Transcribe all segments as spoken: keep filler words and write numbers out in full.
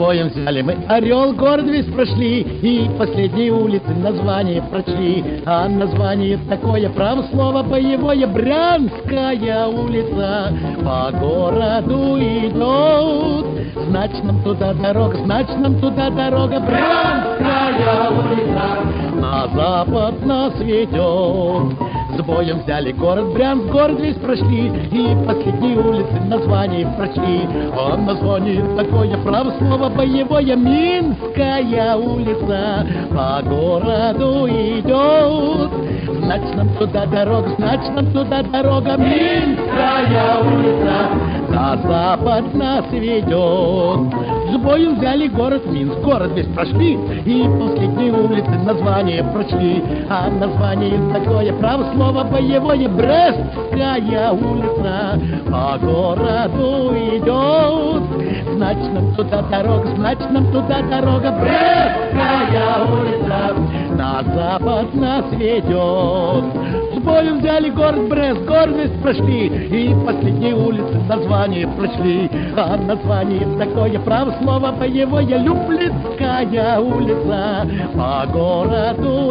боем взяли мы Орел, город весь прошли, и последние улицы название прочли. А название такое, право слово боевое, Брянская улица. По городу идет, значит нам туда дорога, значит нам туда дорога, Брянская улица. На запад нас ведет. С боем взяли город Брянск, город весь прошли, и последние улицы название прочли. А название такое, право слово боевое, Минская улица. По городу идет, значит нам туда дорога, значит нам туда дорога, Минская улица. На запад нас ведет. С боем взяли город Минск, город весь прошли, и последние улицы название прочли. А название такое, право слово боевое, Брестская улица. По городу идет, значит нам туда дорога, значит нам туда дорога, Брестская улица. На запад нас ведет. С боем взяли город Брест, город весь прошли, и последние улицы название прочли. А название такое, право слово боевое, Люблинская улица. По городу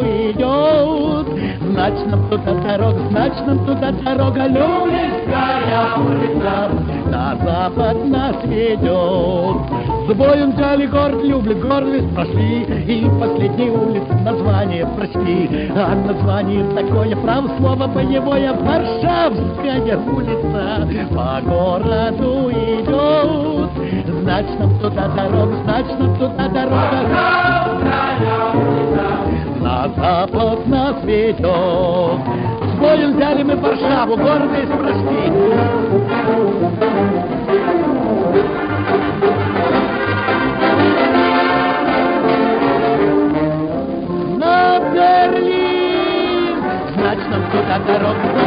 идет, значит нам туда дорога, значит нам туда дорога, Люблинская улица. На запад нас ведет. С боем взяли город Люблин, город весь прошли, и последние улицы название прочли. А название такое, право слово боевое, Варшавская улица. По городу идет, значит нам туда дорога, значит нам туда дорога, Варшавская улица. На запад нас ведет. С боем взяли мы Варшаву, город весь прошли. На Берлин, значит нам туда дорога.